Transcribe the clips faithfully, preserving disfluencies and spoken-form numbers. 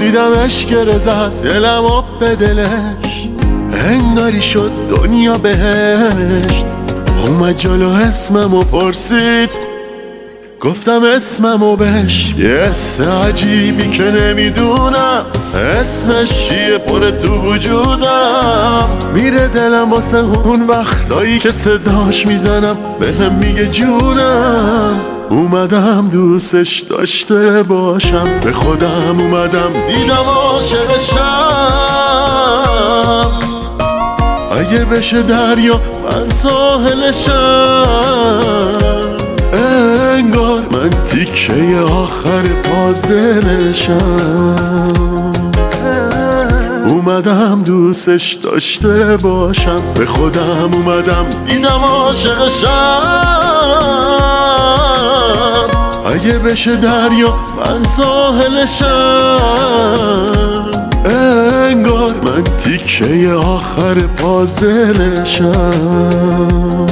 دیدمش گره زد دلم آب به دلش، انگاری شد دنیا بهشت. اومد جلو اسممو پرسید، گفتم اسممو بهش. یه اسم عجیبی که نمیدونم اسمش چیه پره تو وجودم. میره دلم واسه اون وقتایی که صداش میزنم بهم میگه جونم. اومدم دوستش داشته باشم، به خودم اومدم دیدم عاشقشم. اگه بشه دریا من ساحلشم، انگار من تیکه آخر پازلشم. اومدم دوستش داشته باشم، به خودم اومدم دیدم عاشقشم. اگه بشه دریا من ساحلشم، انگار من تیکه آخر پازلشم.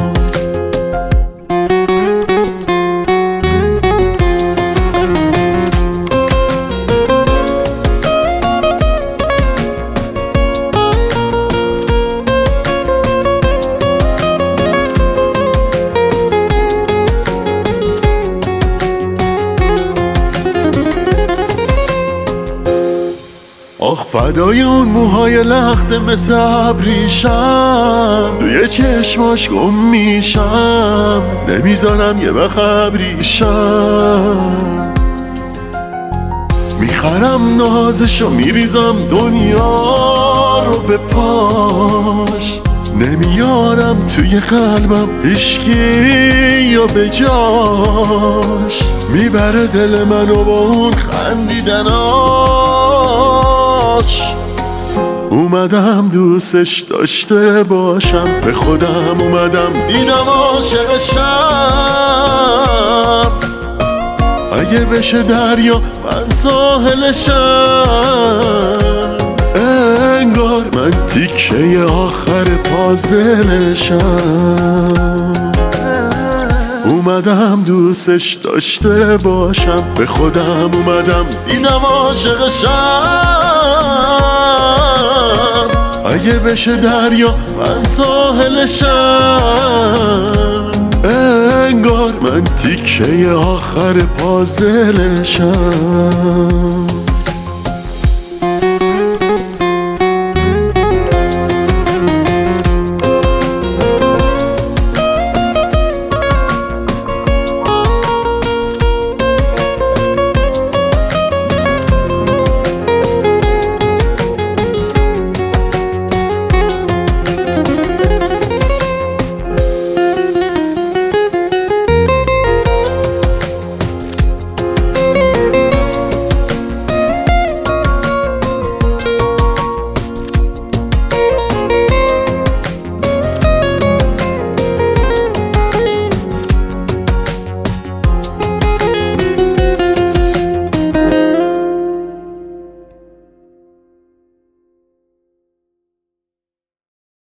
آخ فدای اون موهای لخته مثل ابریشم، توی چشماش گم میشم، نمیذارم یه وقت ابریشم. میخرم نازشو میریزم دنیا رو به پاش، نمیارم توی قلبم هیچکی یا به جاش. میبره دل منو با اون خندیدناش. اومدم دوستش داشته باشم، به خودم اومدم دیدم عاشقشم. اگه بشه دریا من ساحلشم، انگار من تیکه آخر پازلشم. اومدم دوستش داشته باشم، به خودم اومدم دیدم عاشقشم. اگه بشه دریا من ساحلشم، انگار من تیکه آخر پازلشم.